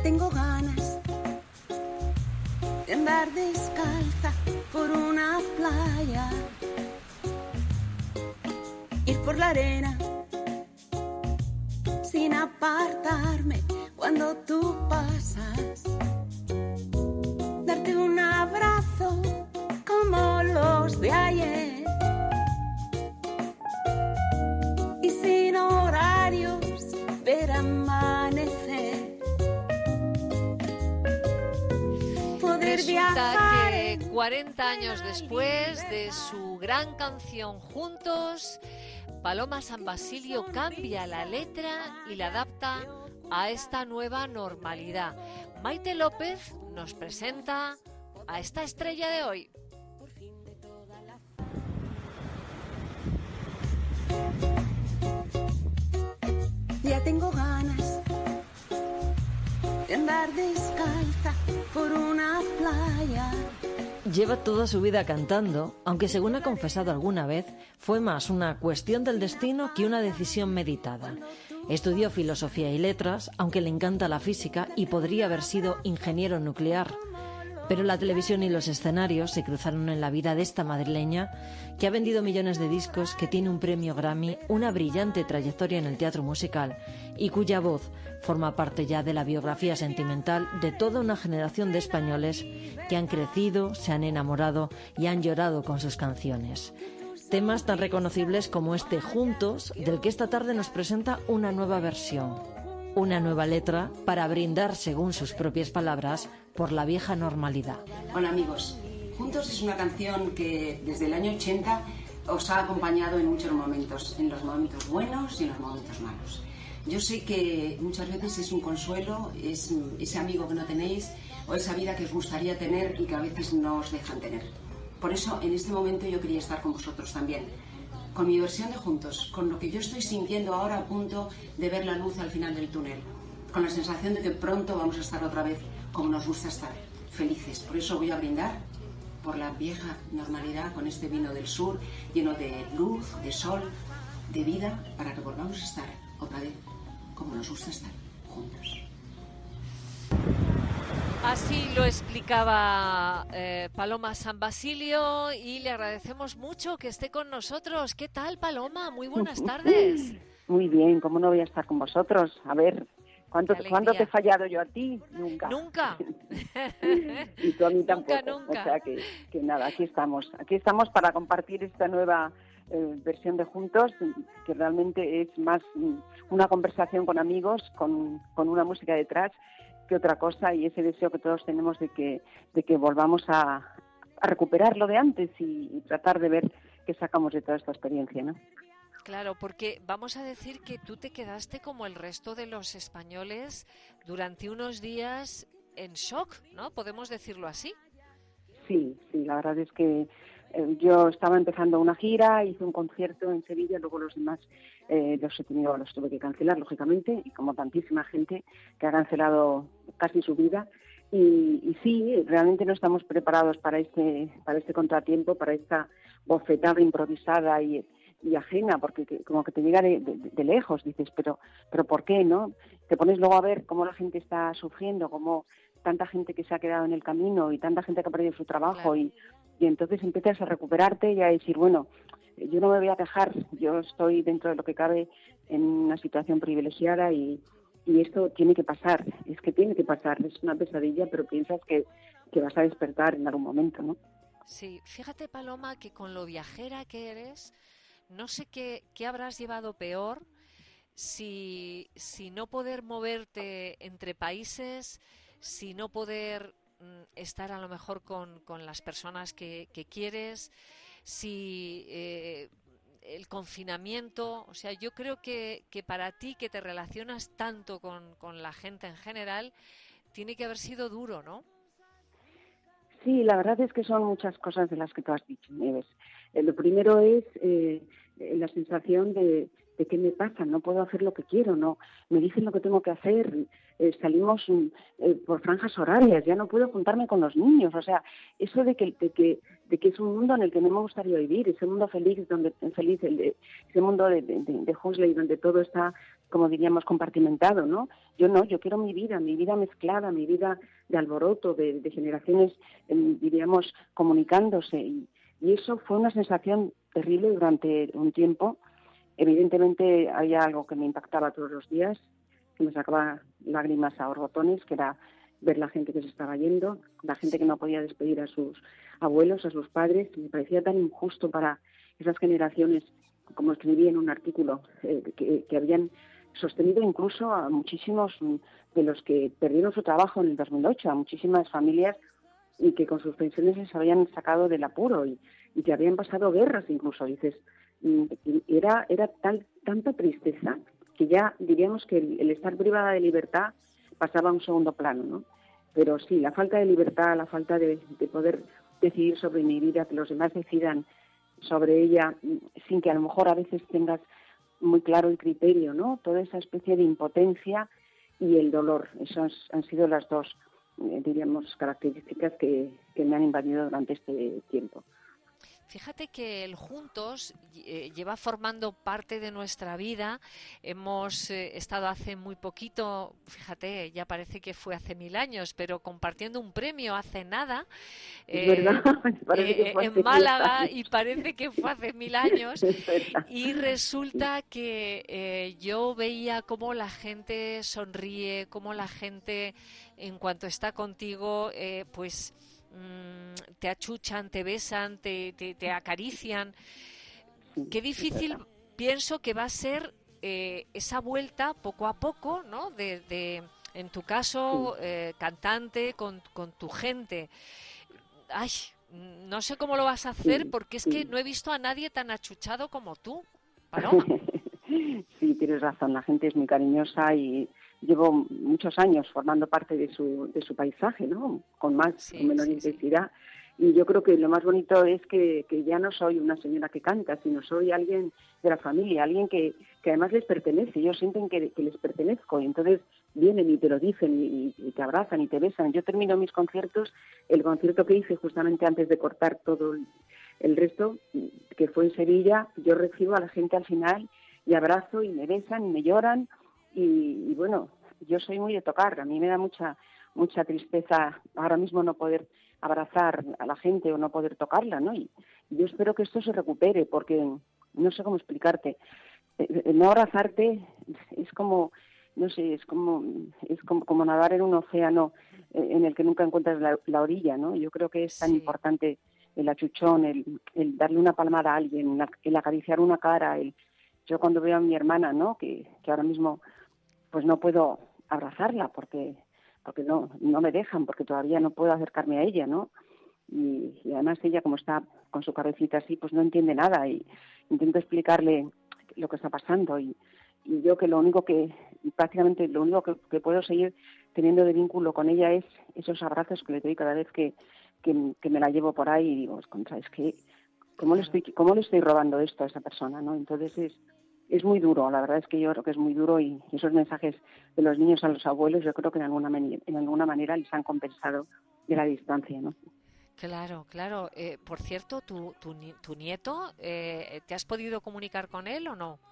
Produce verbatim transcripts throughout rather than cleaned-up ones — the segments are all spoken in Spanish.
tengo ganas de andar descalza por una playa, ir por la arena sin apartarme cuando tú pasas, darte un abrazo como los de ayer y sin horarios ver amanecer, poder Resulta viajar. que cuarenta años después de su gran canción Juntos, Paloma San Basilio cambia la letra y la adapta a esta nueva normalidad. Maite López nos presenta a esta estrella de hoy. Ya tengo ganas de andar descalza por una playa. Lleva toda su vida cantando, aunque según ha confesado alguna vez, fue más una cuestión del destino que una decisión meditada. Estudió filosofía y letras, aunque le encanta la física y podría haber sido ingeniero nuclear. Pero la televisión y los escenarios se cruzaron en la vida de esta madrileña, que ha vendido millones de discos, que tiene un premio Grammy, una brillante trayectoria en el teatro musical y cuya voz forma parte ya de la biografía sentimental de toda una generación de españoles que han crecido, se han enamorado y han llorado con sus canciones. Temas tan reconocibles como este Juntos, del que esta tarde nos presenta una nueva versión, una nueva letra para brindar, según sus propias palabras, por la vieja normalidad. Hola amigos, Juntos es una canción que desde el año ochenta os ha acompañado en muchos momentos, en los momentos buenos y en los momentos malos. Yo sé que muchas veces es un consuelo, es ese amigo que no tenéis o esa vida que os gustaría tener y que a veces no os dejan tener. Por eso en este momento yo quería estar con vosotros también, con mi versión de Juntos, con lo que yo estoy sintiendo ahora a punto de ver la luz al final del túnel, con la sensación de que pronto vamos a estar otra vez como nos gusta estar, felices. Por eso voy a brindar por la vieja normalidad con este vino del sur, lleno de luz, de sol, de vida, para que volvamos a estar otra vez como nos gusta estar, juntos. Así lo explicaba eh, Paloma San Basilio y le agradecemos mucho que esté con nosotros. ¿Qué tal, Paloma? Muy buenas tardes. Muy bien, ¿cómo no voy a estar con vosotros? A ver, ¿cuánto, ¿cuándo te he fallado yo a ti? Nunca. Nunca. Y tú a mí tampoco. Nunca, nunca. O sea que, que nada, aquí estamos. Aquí estamos para compartir esta nueva eh, versión de Juntos, que realmente es más mm, una conversación con amigos, con, con una música detrás, que otra cosa, y ese deseo que todos tenemos de que de que volvamos a, a recuperar lo de antes y, y tratar de ver qué sacamos de toda esta experiencia, ¿no? Claro, porque vamos a decir que tú te quedaste como el resto de los españoles durante unos días en shock, ¿no? ¿Podemos decirlo así? Sí, sí, la verdad es que eh, yo estaba empezando una gira, hice un concierto en Sevilla, luego los demás eh, los he tenido, los tuve que cancelar, lógicamente, y como tantísima gente que ha cancelado casi su vida. Y, y sí, realmente no estamos preparados para este, para este contratiempo, para esta bofetada improvisada y, y ajena, porque que, como que te llega de, de, de lejos, dices, pero, pero ¿por qué, no? Te pones luego a ver cómo la gente está sufriendo, cómo tanta gente que se ha quedado en el camino y tanta gente que ha perdido su trabajo, claro. y, y entonces empiezas a recuperarte y a decir, bueno, yo no me voy a quejar, yo estoy dentro de lo que cabe en una situación privilegiada y, y esto tiene que pasar, es que tiene que pasar, es una pesadilla, pero piensas que, que vas a despertar en algún momento, ¿no? Sí, fíjate, Paloma, que con lo viajera que eres, no sé qué, qué habrás llevado peor, si, si no poder moverte entre países, si no poder mm, estar a lo mejor con, con las personas que, que quieres, si eh, el confinamiento, o sea, yo creo que, que para ti que te relacionas tanto con, con la gente en general, tiene que haber sido duro, ¿no? Sí, la verdad es que son muchas cosas de las que tú has dicho, Nieves. Eh, lo primero es eh, la sensación de, de qué me pasa, no puedo hacer lo que quiero, no me dicen lo que tengo que hacer, eh, salimos eh, por franjas horarias, ya no puedo juntarme con los niños, o sea, eso de que, de que, de que es un mundo en el que no me gustaría vivir, ese mundo feliz, donde feliz, el de, ese mundo de, de, de Huxley, donde todo está como diríamos, compartimentado, ¿no? Yo no, yo quiero mi vida, mi vida mezclada, mi vida de alboroto, de, de generaciones, eh, diríamos, comunicándose. Y, y eso fue una sensación terrible durante un tiempo. Evidentemente había algo que me impactaba todos los días, que me sacaba lágrimas a borbotones, que era ver la gente que se estaba yendo, la gente que no podía despedir a sus abuelos, a sus padres. Me parecía tan injusto para esas generaciones, como escribí en un artículo, eh, que, que habían sostenido incluso a muchísimos de los que perdieron su trabajo en el dos mil ocho, a muchísimas familias, y que con sus pensiones les habían sacado del apuro y, y que habían pasado guerras incluso. Dices, y, y era era tal tanta tristeza que ya diríamos que el, el estar privada de libertad pasaba a un segundo plano, ¿no? Pero sí, la falta de libertad, la falta de, de poder decidir sobre mi vida, que los demás decidan sobre ella, sin que a lo mejor a veces tengas muy claro el criterio, ¿no? Toda esa especie de impotencia y el dolor. Esas han sido las dos, eh, diríamos, características que, que me han invadido durante este tiempo. Fíjate que el Juntos eh, lleva formando parte de nuestra vida. Hemos eh, estado hace muy poquito, fíjate, ya parece que fue hace mil años, pero compartiendo un premio hace nada eh, ¿verdad? eh, en Málaga, y parece que fue hace mil años. Y resulta que eh, yo veía cómo la gente sonríe, cómo la gente, en cuanto está contigo, eh, pues te achuchan, te besan, te, te, te acarician. Qué difícil pienso que va a ser eh, esa vuelta poco a poco, ¿no? De, de en tu caso, eh, cantante con, con tu gente. Ay, no sé cómo lo vas a hacer, porque es que no he visto a nadie tan achuchado como tú, Paloma. Sí, tienes razón, la gente es muy cariñosa y llevo muchos años formando parte de su de su paisaje, ¿no? Con más sí, o menor sí, intensidad. Sí. Y yo creo que lo más bonito es que, que ya no soy una señora que canta, sino soy alguien de la familia, alguien que, que además les pertenece. Ellos sienten que, que les pertenezco y entonces vienen y te lo dicen y, y te abrazan y te besan. Yo termino mis conciertos, el concierto que hice justamente antes de cortar todo el, el resto, que fue en Sevilla, yo recibo a la gente al final y abrazo y me besan y me lloran. Y, y bueno, yo soy muy de tocar, a mí me da mucha mucha tristeza ahora mismo no poder abrazar a la gente o no poder tocarla, ¿no? Y yo espero que esto se recupere, porque no sé cómo explicarte. No abrazarte es como, no sé, es como es como, como nadar en un océano en el que nunca encuentras la, la orilla, ¿no? Yo creo que es tan sí. importante el achuchón, el, el darle una palmada a alguien, el acariciar una cara. El, yo cuando veo a mi hermana, ¿no? Que, que ahora mismo pues no puedo abrazarla porque porque no no me dejan, porque todavía no puedo acercarme a ella, ¿no? Y, y además ella, como está con su cabecita así, pues no entiende nada y intento explicarle lo que está pasando y, y yo que lo único que, prácticamente lo único que, que puedo seguir teniendo de vínculo con ella es esos abrazos que le doy cada vez que, que, que me la llevo por ahí y digo, ¿sabes qué? ¿Cómo le estoy, cómo le estoy robando esto a esa persona, ¿no? Entonces es Es muy duro, la verdad es que yo creo que es muy duro y esos mensajes de los niños a los abuelos yo creo que en alguna manera, en alguna manera les han compensado de la distancia, ¿no? Claro, claro. Eh, por cierto, ¿tu, tu, tu nieto, eh, ¿te has podido comunicar con él o no?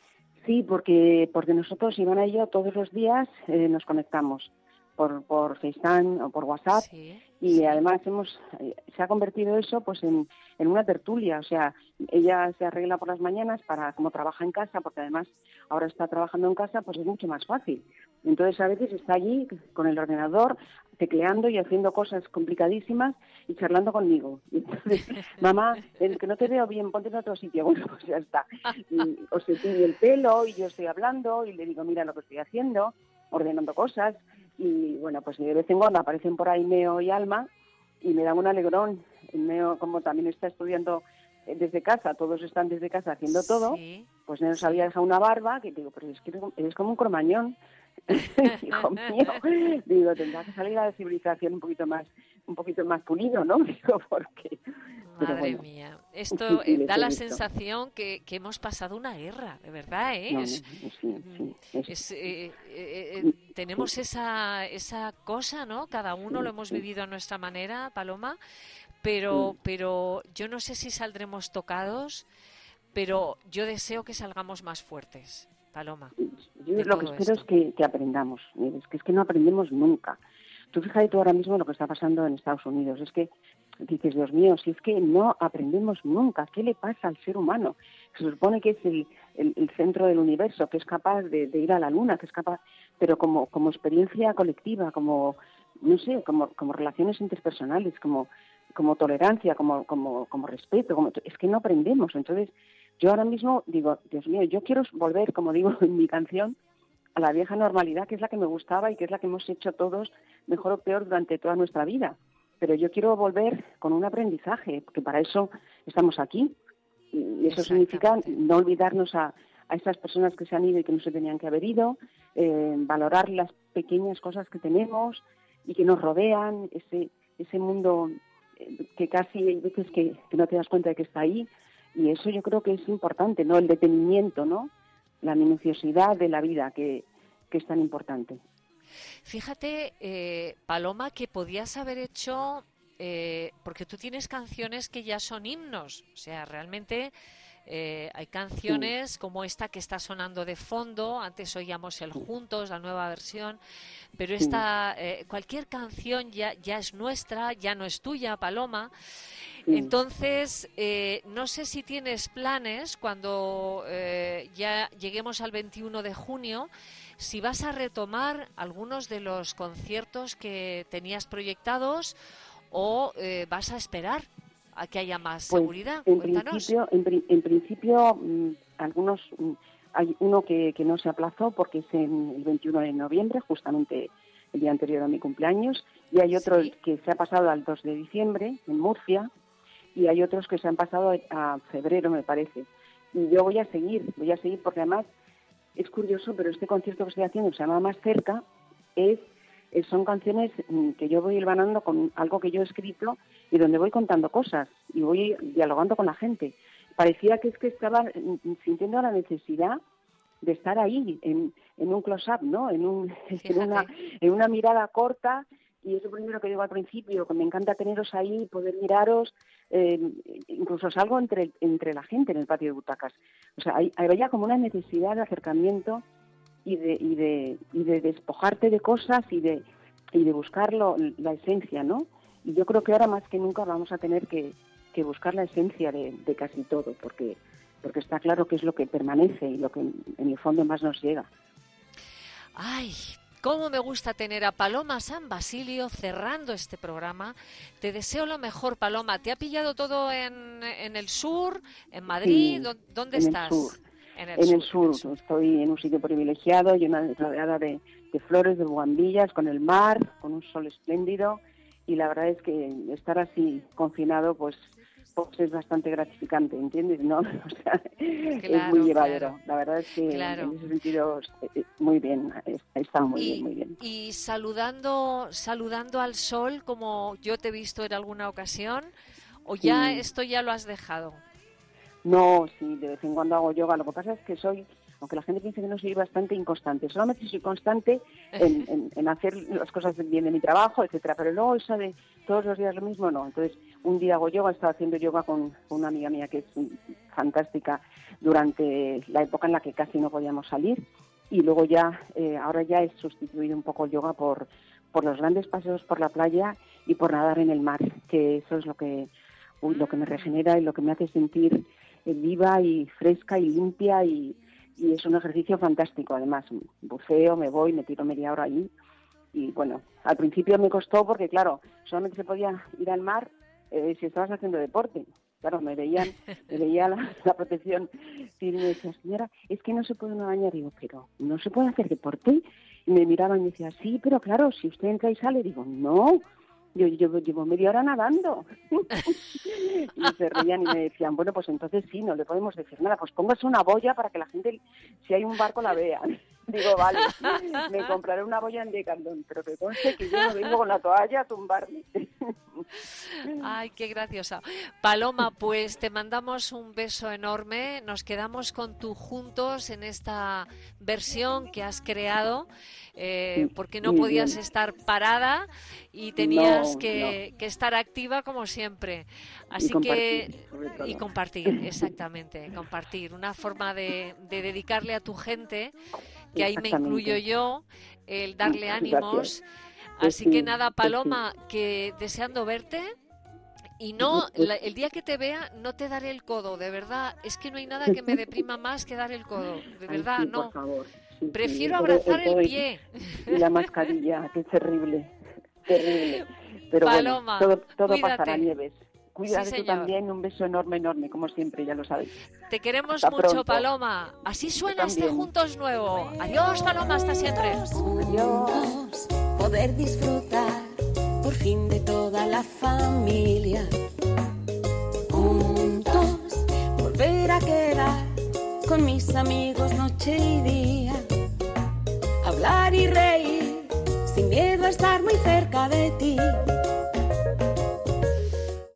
Sí, porque porque nosotros, Ivana y yo, todos los días eh, nos conectamos por por FaceTime o por WhatsApp. Sí. Y sí. Además hemos se ha convertido eso pues en, en una tertulia, o sea, ella se arregla por las mañanas para, como trabaja en casa, porque además ahora está trabajando en casa, pues es mucho más fácil. Entonces a veces está allí con el ordenador, tecleando y haciendo cosas complicadísimas y charlando conmigo. Y entonces, mamá, es que no te veo bien, ponte en otro sitio. Bueno, pues ya está. Y, o se tiñe el pelo y yo estoy hablando y le digo, mira lo que estoy haciendo, ordenando cosas. Y bueno, pues de vez en cuando aparecen por ahí Meo y Alma y me dan un alegrón. Meo, como también está estudiando desde casa, todos están desde casa haciendo todo, sí, pues Neo nos había dejado una barba, que digo, pero es que eres como un cromañón. Hijo mío, digo, tendrá que salir a la civilización un poquito más un poquito más pulido, ¿no? Digo, porque... Madre bueno, mía, esto sí, sí, da la sensación que, que hemos pasado una guerra, de verdad, ¿eh? No, es, no, sí, sí, es, es, eh, eh, eh, tenemos esa, esa cosa, ¿no? Cada uno lo hemos vivido a nuestra manera, Paloma, pero, pero yo no sé si saldremos tocados, pero yo deseo que salgamos más fuertes, Paloma. Yo de lo que todo espero esto. es que, que aprendamos. Es que, es que no aprendemos nunca. Tú fíjate tú ahora mismo lo que está pasando en Estados Unidos. Es que dices, Dios mío, si es que no aprendemos nunca. ¿Qué le pasa al ser humano? Se supone que es el, el, el centro del universo, que es capaz de, de ir a la luna, que es capaz, pero como, como experiencia colectiva, como, no sé, como, como relaciones interpersonales, como, como tolerancia, como, como, como respeto. Como, es que no aprendemos. Entonces, yo ahora mismo digo, Dios mío, yo quiero volver, como digo en mi canción, a la vieja normalidad, que es la que me gustaba y que es la que hemos hecho todos, mejor o peor, durante toda nuestra vida. Pero yo quiero volver con un aprendizaje, porque para eso estamos aquí. Y eso significa no olvidarnos a, a esas personas que se han ido y que no se tenían que haber ido, eh, valorar las pequeñas cosas que tenemos y que nos rodean, ese, ese mundo eh, que casi hay veces que, que no te das cuenta de que está ahí. Y eso yo creo que es importante, ¿no? El detenimiento, ¿no? La minuciosidad de la vida, que, que es tan importante. Fíjate, eh, Paloma, que podías haber hecho, eh, porque tú tienes canciones que ya son himnos, o sea, realmente eh, hay canciones sí. como esta que está sonando de fondo, antes oíamos el Juntos, la nueva versión, pero esta, eh, cualquier canción ya, ya es nuestra, ya no es tuya, Paloma. Entonces, eh, no sé si tienes planes cuando eh, ya lleguemos al veintiuno de junio, si vas a retomar algunos de los conciertos que tenías proyectados o eh, vas a esperar a que haya más pues, seguridad. En Cuéntanos. principio, en, en principio mmm, algunos, mmm, hay uno que, que no se aplazó porque es en el veintiuno de noviembre, justamente el día anterior a mi cumpleaños, y hay otro ¿Sí? que se ha pasado al dos de diciembre en Murcia, y hay otros que se han pasado a febrero, me parece. Y yo voy a seguir, voy a seguir porque además es curioso, pero este concierto que estoy haciendo, se llama Más Cerca, es, son canciones que yo voy hilvanando con algo que yo he escrito y donde voy contando cosas y voy dialogando con la gente. Parecía que es que estaba sintiendo la necesidad de estar ahí, en, en un close-up, ¿no? En, un, en, una, en una mirada corta. Y eso primero que digo al principio, que me encanta teneros ahí, poder miraros, eh, incluso salgo entre, entre la gente en el patio de butacas. O sea, hay, había como una necesidad de acercamiento y de, y de, y de despojarte de cosas y de, y de buscar lo, la esencia, ¿no? Y yo creo que ahora más que nunca vamos a tener que, que buscar la esencia de, de casi todo, porque, porque está claro que es lo que permanece y lo que en el fondo más nos llega. ¡Ay! Cómo me gusta tener a Paloma San Basilio cerrando este programa. Te deseo lo mejor, Paloma. ¿Te ha pillado todo en, en el sur, en Madrid? Sí, ¿Dónde en estás? El sur. En, el, en, sur, el sur. en el sur. Estoy en un sitio privilegiado, llena rodeada de, de flores, de bugambillas, con el mar, con un sol espléndido. Y la verdad es que estar así confinado, pues, pues es bastante gratificante, ¿entiendes? ¿No? O sea, claro, es muy llevadero. Claro. La verdad es que claro. en ese sentido muy bien, está muy y, bien, muy bien. Y saludando, saludando al sol, como yo te he visto en alguna ocasión, ¿o ya sí. esto ya lo has dejado? No, sí, de vez en cuando hago yoga. Lo que pasa es que soy, aunque la gente piense que no soy, bastante inconstante. Solamente soy constante en, en, en hacer las cosas bien de mi trabajo, etcétera. Pero luego eso de todos los días lo mismo, no. Entonces, un día hago yoga, he estado haciendo yoga con, con una amiga mía que es fantástica durante la época en la que casi no podíamos salir. Y luego ya, eh, ahora ya he sustituido un poco el yoga por, por los grandes paseos por la playa y por nadar en el mar, que eso es lo que, uy, lo que me regenera y lo que me hace sentir eh, viva y fresca y limpia y, y es un ejercicio fantástico. Además, buceo, me voy, me tiro media hora ahí y bueno, al principio me costó porque claro, solamente se podía ir al mar eh, si estabas haciendo deporte. Claro, me veían, me veía la, la protección civil y me decía, señora, es que no se puede uno bañar. Digo, pero ¿no se puede hacer deporte? Y me miraban y me decían, sí, pero claro, si usted entra y sale. Digo, no, yo, yo llevo media hora nadando. Y se reían y me decían, bueno, pues entonces sí, no le podemos decir nada. Pues póngase una boya para que la gente, si hay un barco, la vea. Digo, vale, me compraré una boya en Decathlon, pero que conste que yo no vengo con la toalla a tumbarme. Ay, qué graciosa. Paloma, pues te mandamos un beso enorme. Nos quedamos con tu Juntos en esta versión que has creado, eh, porque no podías estar parada y tenías no, que, no. que estar activa como siempre. Así y que y compartir, exactamente, compartir. Una forma de, de dedicarle a tu gente que ahí me incluyo yo, el darle ánimos. Así sí, que nada, Paloma, sí. que deseando verte. Y no, la, el día que te vea, no te daré el codo, de verdad. Es que no hay nada que me deprima más que dar el codo, de verdad, Ay, sí, no. Por favor. Sí, Prefiero sí, abrazar el, el pie. Y la mascarilla, que es terrible, terrible. Pero Paloma, bueno, todo, todo cuídate. pasará, Nieves. Cuídate Sí, tú también, un beso enorme, enorme, como siempre, ya lo sabes. Te queremos hasta mucho, pronto. Paloma. Así suena este Juntos nuevo. Adiós, Paloma, hasta siempre. Adiós. Poder disfrutar por fin de toda la familia. Juntos, volver a quedar con mis amigos noche y día. Hablar y reír, sin miedo a estar muy cerca de ti.